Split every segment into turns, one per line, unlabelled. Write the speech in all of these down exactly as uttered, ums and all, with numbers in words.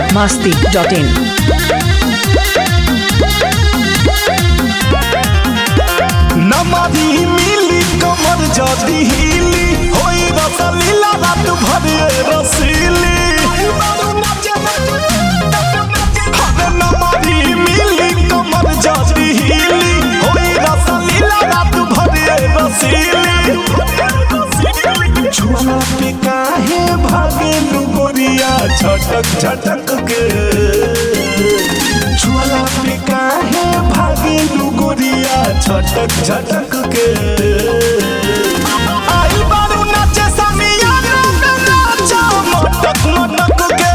masti dot in.
नमारी मिली कमर जदी हिली होई रसलीला रात भरे रसीली। अरे नमारी मिली कमर जदी हिली होई रसलीला रात भरे रसीली। छुआ पे काहे भागे लुगोरिया झटक झटक के। छुआ पे काहे भागे लुगोरिया झटक झटक के। आई बारू नाचे समियाना में नाचा मटक मटक के।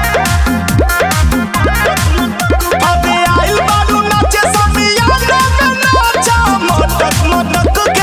अबे आई बारू नाचे समियाना में नाचा मटक मटक के।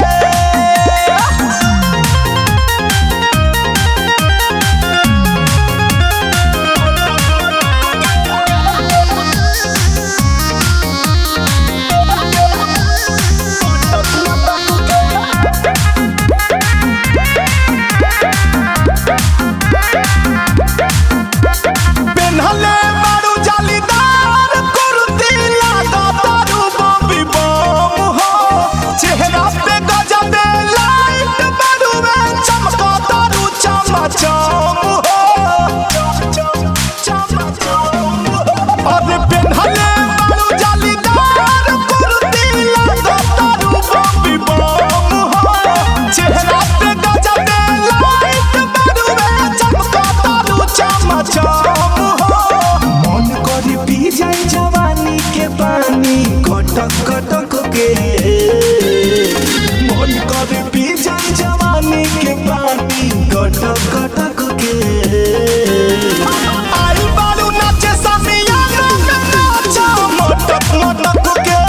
कटक कटक के मन कर पी जाए जवानी के पानी कटक कटक के। आई बारू नाचे समियाना में नाचा मटक मटक के।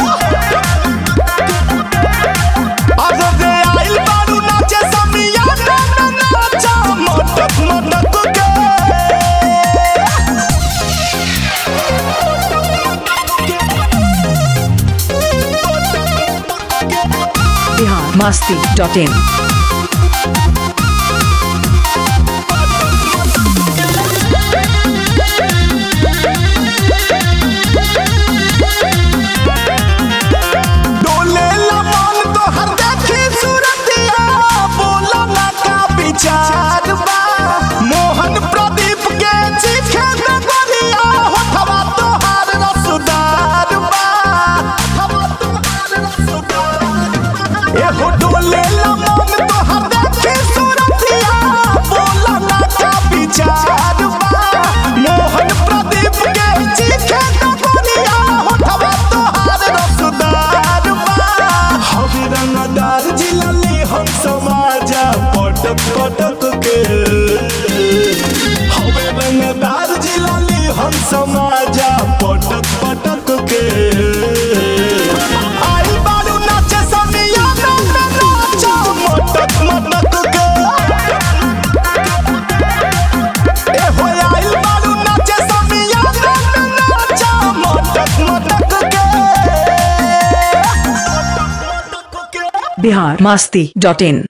अरे आई बारू नाचे समियाना में नाचा मटक मटक के।
masti dot in.
डोले लमन तो हर देखी सूरतिया बोला ना का विचार बा। मोहन प्रदीप के चीखे में गोरिया होठवा तो हार रसदार बा। एहो डोले लमन तो हर देखी सूरतिया बोला ना का विचार बा। मोहन प्रदीप के चीखे में गोरिया होठवा तो हार रसदार बा। हवे रंगदार जिला ले हम समाजा पटक पटक के। हवे रंगदार जिला ले हम समाजा पटक पटक के। आई बारू नाचे समियाना में नाचा मटक मटक के। ए हो आई बारू नाचे समियाना में नाचा मटक मटक के।
Bihar masti dot in.